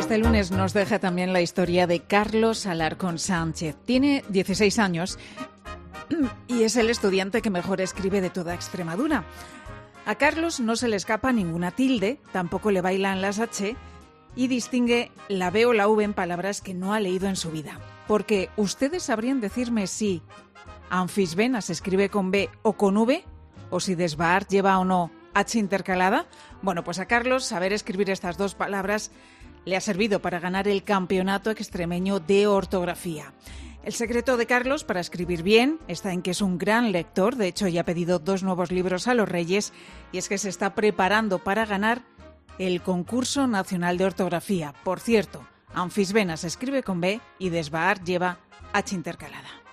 Este lunes nos deja también la historia de Carlos Alarcón Sánchez. Tiene 16 años y es el estudiante que mejor escribe de toda Extremadura. A Carlos no se le escapa ninguna tilde, tampoco le bailan las H y distingue la B o la V en palabras que no ha leído en su vida. Porque ustedes sabrían decirme si anfisbena se escribe con B o con V, o si desbar lleva o no H intercalada. Bueno, pues a Carlos saber escribir estas dos palabras le ha servido para ganar el campeonato extremeño de ortografía. El secreto de Carlos para escribir bien está en que es un gran lector. De hecho, ya ha pedido 2 nuevos libros a los Reyes y es que se está preparando para ganar el concurso nacional de ortografía. Por cierto, anfisbena se escribe con B y desbar lleva H intercalada.